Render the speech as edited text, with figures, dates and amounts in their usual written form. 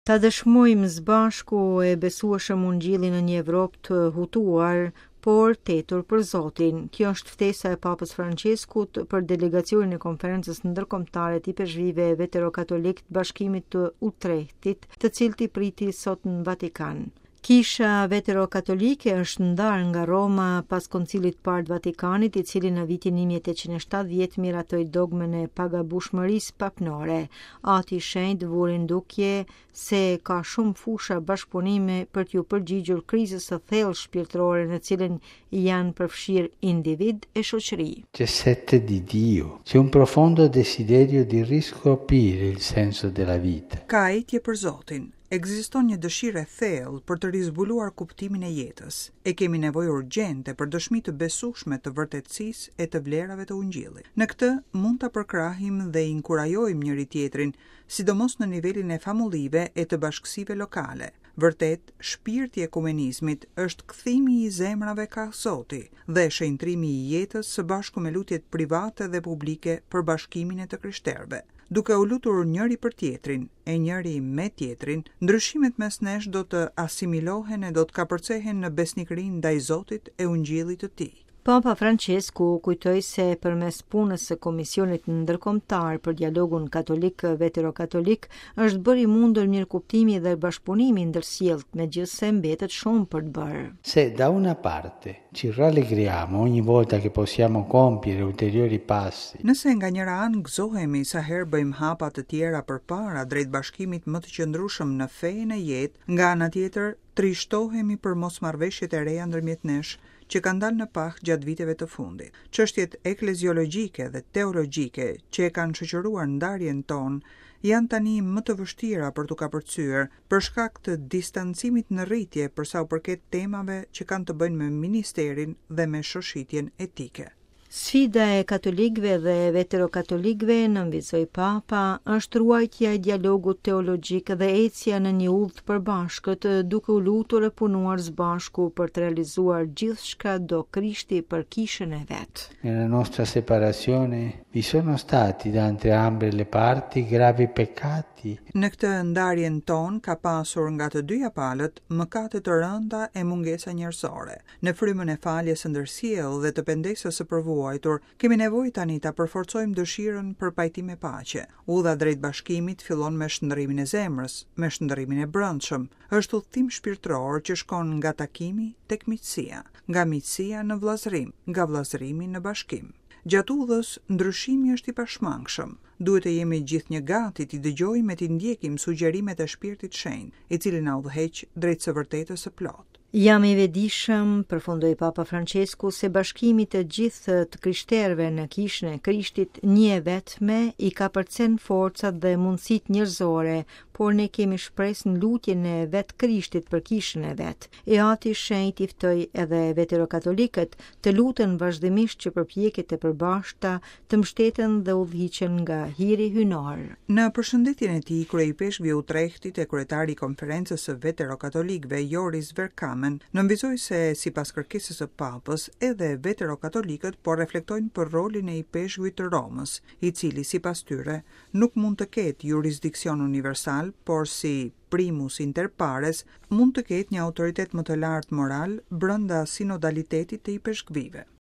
Ta dëshmojmë së bashku e besueshëm ungjillin në një Evropë të hutuar, por tetur për Zotin. Kjo është ftesa e Papës Franceskut për delegacionin e konferencës ndërkombëtare të peshqvive veterokatolik të Bashkimit të Utrechtit, të cilët i priti sot në Vatikan. Kisha veterokatolike është ndarë nga Roma pas koncilit parë të Vatikanit, i cili në vitin 1870 miratoi dogmen e pagabushmërisë papnore. Ati i Shenjtë vuri ndukje se ka shumë fusha bashkëpunimi për t'ju përgjigjur krizës së thellë shpirtërore në cilën janë përfshirë individ e shoqëri. C'è sete di Dio, c'è un profondo desiderio di riscoprire il senso della vita. Ka etje për Zotin. Ekziston një dëshirë e thellë për të rizbuluar kuptimin e jetës. E kemi nevojë urgjente për dëshmi të besueshme të vërtetësisë e të vlerave të Ungjillit. Në këtë mund ta përkrahim dhe inkurajojmë njëri tjetrin, sidomos në nivelin e famullive e të bashkësive lokale. Vërtet, shpirti i ekumenizmit është kthimi i zemrave ka Zoti dhe shenjtrimi i jetës së bashku me lutjet private dhe publike për bashkimin e të krishterëve. Duke u lutur njëri për tjetrin e njëri me tjetrin, ndryshimet mes nesh do të asimilohen e do të kapërcehen në besnikërinë ndaj Zotit e Ungjillit të Tij. Papa Francesku kujtoi se përmes punës së Komisionit Ndërkombëtar për Dialogun Katolik Veterokatolik është bërë i mundur mirëkuptimi dhe bashkëpunimi ndërsjellët, megjithëse mbetet shumë për të bërë. Se da una parte ci rallegriamo ogni volta che possiamo compiere ulteriori passi. Nëse nga njëra anë gëzohemi sa herë bëjmë hapa të tjera përpara drejt bashkimit më të qëndrueshëm në fe e në jetë, nga ana tjetër trishtohemi për mosmarrveshjet e reja ndërmjet nesh që kanë dalë në pah gjatë viteve të fundit. Çështjet ekleziologjike dhe teologjike që e kanë shoqëruar ndarjen tonë janë tani më të vështira për t'u kapërcyer për shkak të distancimit në rritje për sa u përket temave që kanë të bëjnë me ministerin dhe me shoshitjen etike. Sfida e katolikëve dhe veterokatolikëve, nënvizoi Papa, është ruajtja e dialogut teologjik dhe ecja në një udhë të përbashkët, duke u lutur e punuar së bashku për të realizuar gjithçka do Krishti për kishën e vet. Nella nostra separazione vi sono stati da entrambe le parti gravi peccati. Në këtë ndarjen ton ka pasur nga të dyja palët mëkate të rënda e mungesa njerëzore. Në frymën e faljes së ndërsjellë dhe të pendesës së përvuajtur, kemi nevojë tani ta përforcojmë dëshirën për pajtim e paqe. Udha drejt bashkimit fillon me shndërrimin e zemrës, me shndërrimin e brendshëm. Është udhtim shpirtëror që shkon nga takimi tek miqësia, nga miqësia në vllazërim, nga vllazërimi në bashkim. Gjatë udhës, ndryshimi është i pashmangshëm. Duhet të jemi gjithë një gati t'i dëgjojmë e t'i ndjekim sugjerimet e Shpirtit Shenjtë, i cili na udhëheq drejt së vërtetës së plotë. Jam i vetëdijshëm, përfundoi Papa Francesku, se bashkimi të gjithë të krishterëve në kishën e Krishtit, një e vetme, i kapërcen forcat dhe mundësitë njerëzore, por ne kemi shpresë në lutjen e vet Krishtit për kishën e vet. E Ati i Shenjtë i ftoi edhe veterokatolikët të luten vazhdimisht që përpjekjet e përbashkëta të mbështeten dhe udhëhiqen nga hiri hynor. Në përshëndetjen e tij, kryei peshqvi Utrechtit e kryetari i konferencës së veterokatolikëve Joris Verkamen nënvizoi se sipas kërkesës së Papës, edhe veterokatolikët po reflektojnë për rolin e i peshqvit të Romës, i cili sipas tyre nuk mund të ketë jurisdiksion universal, por si primus inter pares mund të ketë një autoritet më të lartë moral brenda sinodalitetit të i peshqvive.